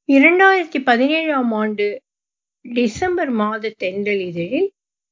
2017ஆம் ஆண்டு டிசம்பர் மாத தென்றல் இதழில்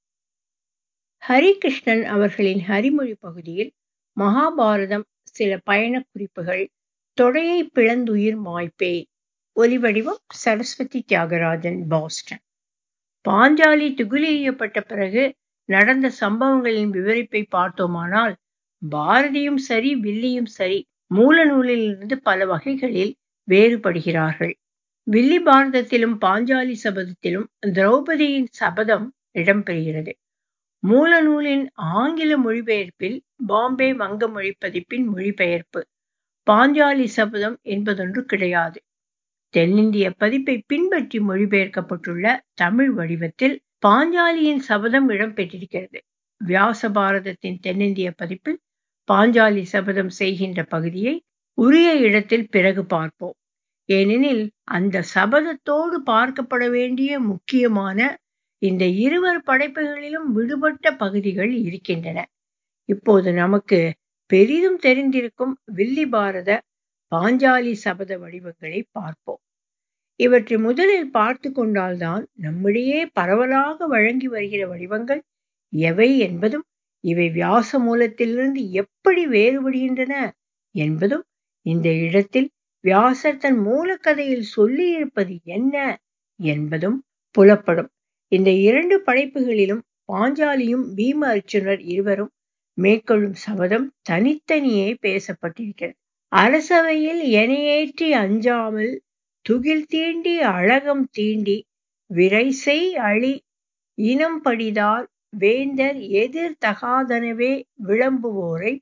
ஹரிகிருஷ்ணன் அவர்களின் ஹரிமொழி பகுதியில் மகாபாரதம் சில பயணக் குறிப்புகள், தொடையை பிளந்துயிர் மாய்ப்பேன். ஒலிவடிவம் சரஸ்வதி தியாகராஜன், பாஸ்டன். பாஞ்சாலி துகிலெறியப்பட்ட பிறகு நடந்த சம்பவங்களின் விவரிப்பை பார்த்தோமானால், பாரதியும் சரி வில்லியும் சரி மூல நூலிலிருந்து பல வகைகளில் வேறுபடுகிறார்கள். வில்லி பாரதத்திலும் பாஞ்சாலி சபதத்திலும் திரௌபதியின் சபதம் இடம்பெறுகிறது. மூல நூலின் ஆங்கில மொழிபெயர்ப்பில் பாம்பே வங்க மொழி பதிப்பின் மொழிபெயர்ப்பு பாஞ்சாலி சபதம் என்பதொன்று கிடையாது. தென்னிந்திய பதிப்பை பின்பற்றி மொழிபெயர்க்கப்பட்டுள்ள தமிழ் வடிவத்தில் பாஞ்சாலியின் சபதம் இடம்பெற்றிருக்கிறது. வியாச பாரதத்தின் தென்னிந்திய பதிப்பில் பாஞ்சாலி சபதம் செய்கின்ற பகுதியை உரிய இடத்தில் பிறகு பார்ப்போம். ஏனெனில் அந்த சபதத்தோடு பார்க்கப்பட வேண்டிய முக்கியமான இந்த இருவர் படைப்புகளிலும் விடுபட்ட பகுதிகள் இருக்கின்றன. இப்போது நமக்கு பெரிதும் தெரிந்திருக்கும் வில்லி பாரத பாஞ்சாலி சபத வடிவங்களை பார்ப்போம். இவற்றை முதலில் பார்த்து கொண்டால்தான் நம்மிடையே பரவலாக வழங்கி வருகிற வடிவங்கள் எவை என்பதும், இவை வியாச மூலத்திலிருந்து எப்படி வேறுபடுகின்றன என்பதும், இந்த இடத்தில் வியாசர் தன் மூலக்கதையில் சொல்லியிருப்பது என்ன என்பதும் புலப்படும். இந்த இரண்டு படைப்புகளிலும் பாஞ்சாலியும் பீம அர்ச்சுனர் இருவரும் மேற்கொள்ளும் சபதம் தனித்தனியே பேசப்பட்டிருக்கிறது. அரசவையில் எனையேற்றி அஞ்சாமல் துகில் தீண்டி அழகம் தீண்டி விரைசெய் அழி இனம் படிதார் வேந்தர் எதிர் தகாதனவே விளம்புவோரை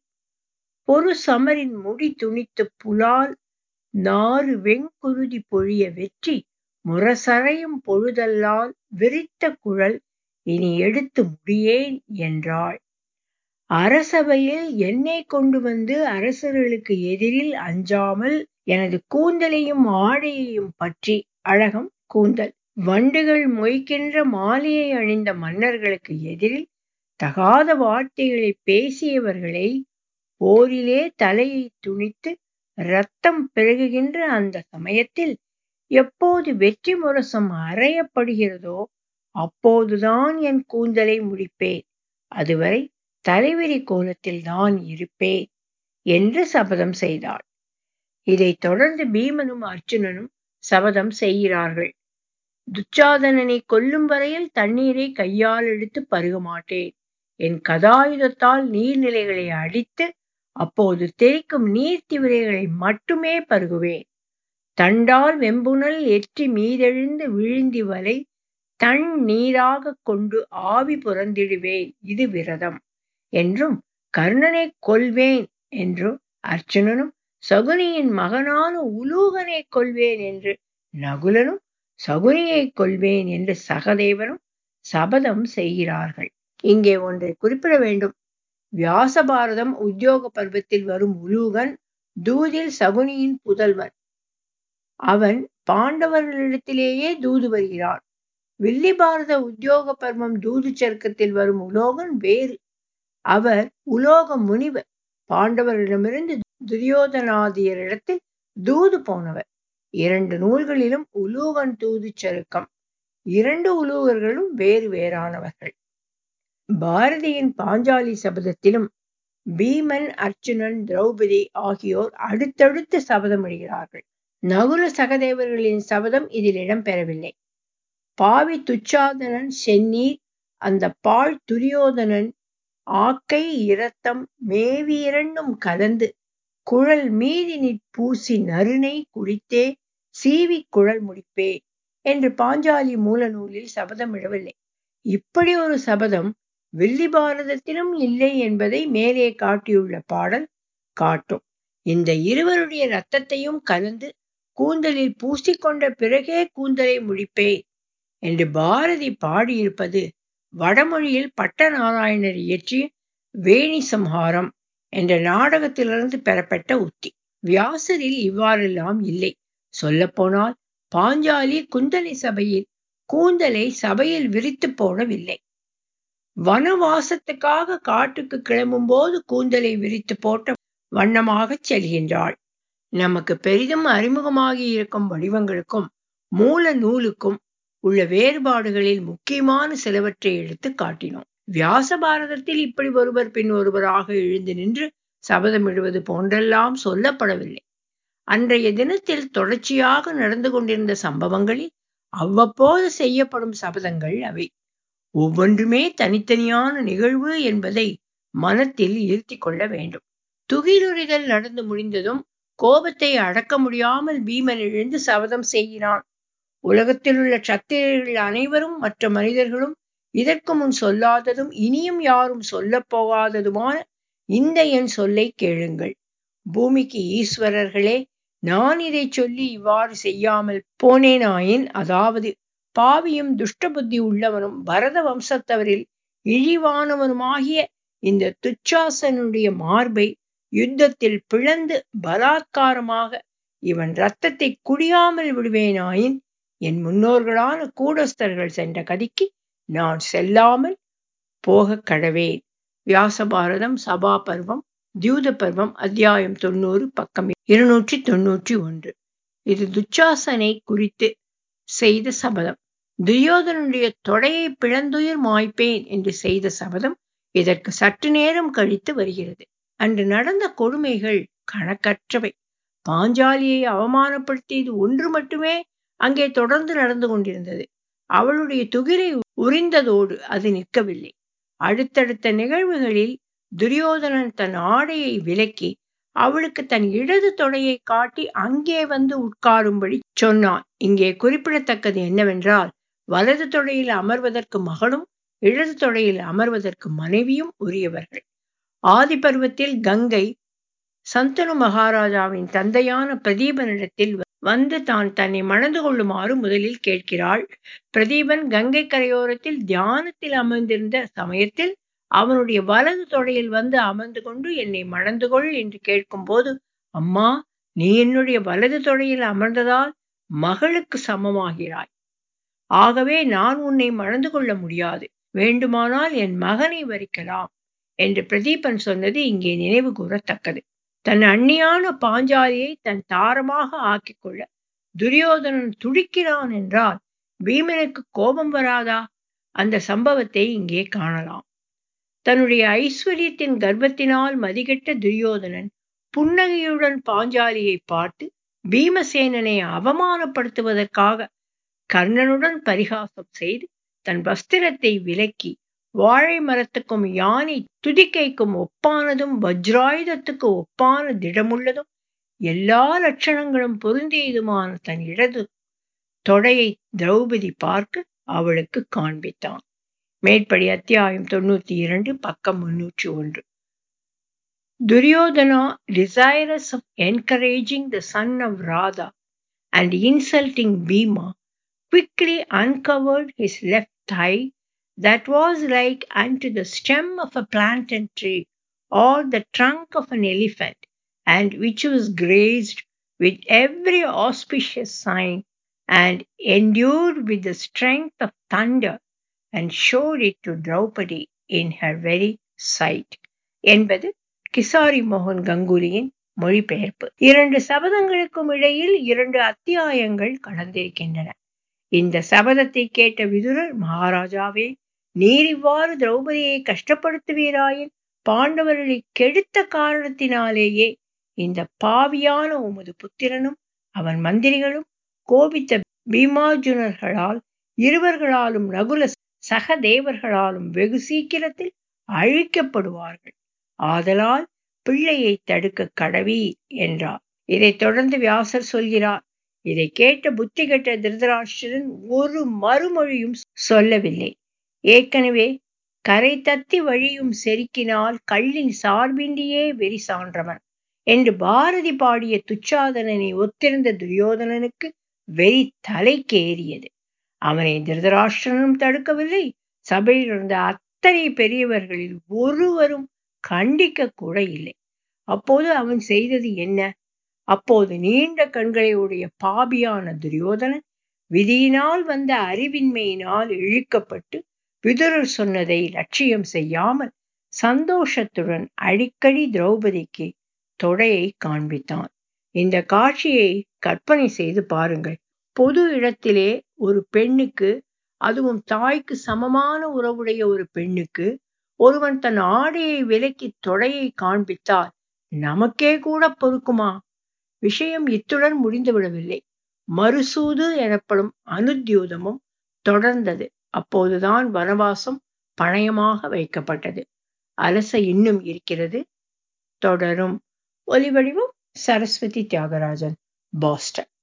பொறு சமரின் முடி துணித்து புலால் நாறு வெங்குருதி பொழிய வெற்றி முரசறையும் பொழுதல்லால் விரித்த குழல் இனி எடுத்து முடியேன் என்றாள். அரசவையில் என்னை கொண்டு வந்து அரசர்களுக்கு எதிரில் அஞ்சாமல் எனது கூந்தலையும் ஆடையையும் பற்றி, அழகம் கூந்தல், வண்டுகள் மொய்க்கின்ற மாலையை அணிந்த மன்னர்களுக்கு எதிரில் தகாத வார்த்தைகளை பேசியவர்களை போரிலே தலையை துணித்து இரத்தம் பெருகுகின்ற அந்த சமயத்தில் எப்போது வெற்றி முரசம் அறையப்படுகிறதோ அப்போதுதான் என் கூந்தலை முடிப்பேன், அதுவரை தலைவிரி கோலத்தில் தான் இருப்பேன் என்று சபதம் செய்தாள். இதைத் தொடர்ந்து பீமனும் அர்ச்சுனனும் சபதம் செய்கிறார்கள். துச்சாதனனை கொல்லும் வரையில் தண்ணீரை கையால் எடுத்து பருக மாட்டேன், என் கதாயுதத்தால் நீர்நிலைகளை அடித்து அப்போது தெரிக்கும் நீர்த்திவிரைகளை மட்டுமே பருகுவேன், தண்டால் வெம்புணல் எற்றி மீதெழுந்து விழுந்தி வலை தன் நீராக கொண்டு ஆவி புறந்திடுவேன், இது விரதம் என்றும், கர்ணனை கொல்வேன் என்றும் அர்ச்சுனனும், சகுனியின் மகனான உலூகனை கொல்வேன் என்று நகுலனும், சகுனியை கொல்வேன் என்று சகதேவனும் சபதம் செய்கிறார்கள். இங்கே ஒன்றை குறிப்பிட வேண்டும். வியாச பாரதம் உத்தியோக பருவத்தில் வரும் உலூகன் தூதில் சகுனியின் புதல்வன். அவன் பாண்டவர்களிடத்திலேயே தூது வருகிறான். வில்லி பாரத உத்தியோக பருவம் தூது சருக்கத்தில் வரும் உலோகன் வேறு. அவர் உலோக முனிவர். பாண்டவர்களிடமிருந்து துரியோதனாதியரிடத்தில் தூது போனவர். இரண்டு நூல்களிலும் உலூகன் தூது சருக்கம். இரண்டு உலூகர்களும் வேறு வேறானவர்கள். பாரதியின் பாஞ்சாலி சபதத்திலும் பீமன், அர்ச்சுனன், திரௌபதி ஆகியோர் அடுத்தடுத்து சபதமிடுகிறார்கள். நகுல சகதேவர்களின் சபதம் இதில் இடம்பெறவில்லை. பாவி துச்சாதனன் செந்நீர், அந்த பாழ் துரியோதனன் ஆக்கை இரத்தம் மேவி இரண்டும் கலந்து குழல் மீதினிற் பூசி நறுனை குடித்தே சீவி குழல் முடிப்பே என்று பாஞ்சாலி மூல நூலில் சபதமிடவில்லை. இப்படி ஒரு சபதம் வில்லி பாரதத்திலும் இல்லை என்பதை மேலே காட்டியுள்ள பாடல் காட்டும். இந்த இருவருடைய இரத்தத்தையும் கலந்து கூந்தலில் பூசிக்கொண்ட பிறகே கூந்தலை முடிப்பேன் என்று பாரதி பாடியிருப்பது வடமொழியில் பட்டநாராயணர் இயற்றிய வேணி சம்ஹாரம் என்ற நாடகத்திலிருந்து பெறப்பட்ட உத்தி. வியாசரில் இவ்வாறெல்லாம் இல்லை. சொல்லப்போனால் பாஞ்சாலி குந்தலை சபையில் கூந்தலை சபையில் விரித்து போடவில்லை. வனவாசத்துக்காக காட்டுக்கு கிளம்பும் போது கூந்தலை விரித்து போட்ட வண்ணமாக செல்கின்றாள். நமக்கு பெரிதும் அறிமுகமாகி இருக்கும் வடிவங்களுக்கும் மூல நூலுக்கும் உள்ள வேறுபாடுகளில் முக்கியமான சிலவற்றை எடுத்து காட்டினோம். வியாச பாரதத்தில் இப்படி ஒருவர் பின் ஒருவராக எழுந்து நின்று சபதமிடுவது போன்றெல்லாம் சொல்லப்படவில்லை. அன்றைய தினத்தில் தொடர்ச்சியாக நடந்து கொண்டிருந்த சம்பவங்களில் அவ்வப்போது செய்யப்படும் சபதங்கள் அவை. ஒவ்வொன்றுமே தனித்தனியான நிகழ்வு என்பதை மனத்தில் இருத்தி கொள்ள வேண்டும். துகிலுரிதல் நடந்து முடிந்ததும் கோபத்தை அடக்க முடியாமல் பீமன் எழுந்து சபதம் செய்கிறான். உலகத்தில் உள்ள சத்திரியர்கள் அனைவரும் மற்ற மனிதர்களும் இதற்கு முன் சொல்லாததும் இனியும் யாரும் சொல்ல போகாததுமான இந்த என் சொல்லை கேளுங்கள். பூமிக்கு ஈஸ்வரர்களே, நான் இதை சொல்லி இவ்வாறு செய்யாமல் போனேனாயின், அதாவது பாவியும் துஷ்ட புத்தி உள்ளவனும் பரத வம்சத்தவரில் இழிவானவனுமாகிய இந்த துச்சாசனுடைய மார்பை யுத்தத்தில் பிளந்து பலாத்காரமாக இவன் இரத்தத்தை குடியாமல் விடுவேனாயின், என் முன்னோர்களான கூடஸ்தர்கள் சென்ற கதிக்கு நான் செல்லாமல் போக கடவேன். வியாச பாரதம் சபா பர்வம் தியூத பர்வம் அத்தியாயம் 90 பக்கம் 291. இது துச்சாசனை குறித்து செய்த சபதம். துரியோதனுடைய தொடையை பிளந்துயிர் மாய்ப்பேன் என்று செய்த சபதம் இதற்கு சற்று நேரம் கழித்து வருகிறது. அன்று நடந்த கொடுமைகள் கணக்கற்றவை. பாஞ்சாலியை அவமானப்படுத்தியது ஒன்று மட்டுமே அங்கே தொடர்ந்து நடந்து கொண்டிருந்தது. அவளுடைய துகிலை உரிந்ததோடு அது நிற்கவில்லை. அடுத்தடுத்த நிகழ்வுகளில் துரியோதனன் தன் ஆடையை விலக்கி அவளுக்கு தன் இடது தொடையை காட்டி அங்கே வந்து உட்காரும்படி சொன்னான். இங்கே குறிப்பிடத்தக்கது என்னவென்றால், வலது தொடையில் அமர்வதற்கு மகனும் இடது தொடையில் அமர்வதற்கு மனைவியும் உரியவர்கள். ஆதி பருவத்தில் கங்கை சந்தனு மகாராஜாவின் தந்தையான பிரதீபனிடத்தில் வந்து தன்னை மணந்து கொள்ளுமாறு முதலில் கேட்கிறாள். பிரதீபன் கங்கை கரையோரத்தில் தியானத்தில் அமர்ந்திருந்த சமயத்தில் அவனுடைய வலது தொடையில் வந்து அமர்ந்து கொண்டு என்னை மணந்து கொள் என்று கேட்கும்போது, அம்மா, நீ என்னுடைய வலது தொடையில் அமர்ந்ததால் மகளுக்கு சமமாகிறாய். ஆகவே நான் உன்னை மணந்து கொள்ள முடியாது. வேண்டுமானால் என் மகனை வரிக்கலாம் என்று பிரதீபன் சொன்னது இங்கே நினைவு கூறத்தக்கது. தன் அண்ணியான பாஞ்சாலியை தன் தாரமாக ஆக்கிக்கொள்ள துரியோதனன் துடிக்கிறான் என்றால் பீமனுக்கு கோபம் வராதா? அந்த சம்பவத்தை இங்கே காணலாம். தன்னுடைய ஐஸ்வர்யத்தின் கர்ப்பத்தினால் மதிகெட்ட துரியோதனன் புன்னகையுடன் பாஞ்சாலியை பார்த்து பீமசேனனை அவமானப்படுத்துவதற்காக கர்ணனுடன் பரிகாசம் செய்து தன் வஸ்திரத்தை விலக்கி வாழை மரத்துக்கும் யானை துதிக்கைக்கும் ஒப்பானதும் வஜ்ராயுதத்துக்கு ஒப்பான திடமுள்ளதும் எல்லா லட்சணங்களும் பொருந்தியதுமான தன் இடது தொடையை திரௌபதி பார்க்க அவளுக்கு காண்பித்தான். மேற்படி அத்தியாயம் 92 பக்கம் 301. Duryodhana, desirous of encouraging the son of Radha and insulting Bhima, quickly uncovered his left thigh, that was like unto the stem of a plantain tree or the trunk of an elephant, and which was graced with every auspicious sign, and endued with the strength of thunder, and showed it to Draupadi in her very sight. என்பது கிசாரி மோகன் கங்குலியின் மொழிபெயர்ப்பு. 2 சபதங்களுக்கும் இடையில் 2 அத்தியாயங்கள் கடந்திருக்கின்றன. இந்த சபதத்தை கேட்ட விதுரர், மகாராஜாவே, நீர் இவ்வாறு திரௌபதியை கஷ்டப்படுத்துவீராயின் பாண்டவர்களை கெடுத்த காரணத்தினாலேயே இந்த பாவியான உமது புத்திரனும் அவன் மந்திரிகளும் கோபித்த பீமார்ஜுனர்களால் இருவர்களாலும் நகுல சகதேவர்களாலும் வெகு சீக்கிரத்தில் அழிக்கப்படுவார்கள். ஆதலால் பிள்ளையை தடுக்க கடவீர் என்றார். இதைத் தொடர்ந்து வியாசர் சொல்கிறார். இதை கேட்ட புத்தி கெட்ட திருதராஷ்டிரன் ஒரு மறுமொழியும் சொல்லவில்லை. ஏற்கனவே கரை தத்தி வழியும் செருக்கினால் கள்ளின் சார்பின்றியே வெறி சான்றவன் என்று பாரதி பாடிய துச்சாதனனை ஒத்திருந்த துரியோதனனுக்கு வெறி தலைக்கேறியது. அவனை திருதராஷ்டிரனும் தடுக்கவில்லை. சபையில் இருந்த அத்தனை பெரியவர்களில் ஒருவரும் கண்டிக்க கூட இல்லை. அப்போது அவன் செய்தது என்ன? அப்போது நீண்ட கண்களை உடைய பாபியான துரியோதனன் விதியினால் வந்த அறிவின்மையினால் இழுக்கப்பட்டு விதுரர் சொன்னதை லட்சியம் செய்யாமல் சந்தோஷத்துடன் அடிக்கடி திரௌபதிக்கு தொடையை காண்பித்தான். இந்த காட்சியை கற்பனை செய்து பாருங்கள். பொது இடத்திலே ஒரு பெண்ணுக்கு, அதுவும் தாய்க்கு சமமான உறவுடைய ஒரு பெண்ணுக்கு, ஒருவன் தன் ஆடையை விலக்கி தொடையை காண்பித்தால் நமக்கே கூட பொறுக்குமா? விஷயம் இத்துடன் முடிந்துவிடவில்லை. மறுசூது எனப்படும் அனுத்யூதமும் தொடர்ந்தது. அப்போதுதான் வனவாசம் பணயமாக வைக்கப்பட்டது. அலச இன்னும் இருக்கிறது. தொடரும். ஒலிவடிவம் சரஸ்வதி தியாகராஜன், பாஸ்டன்.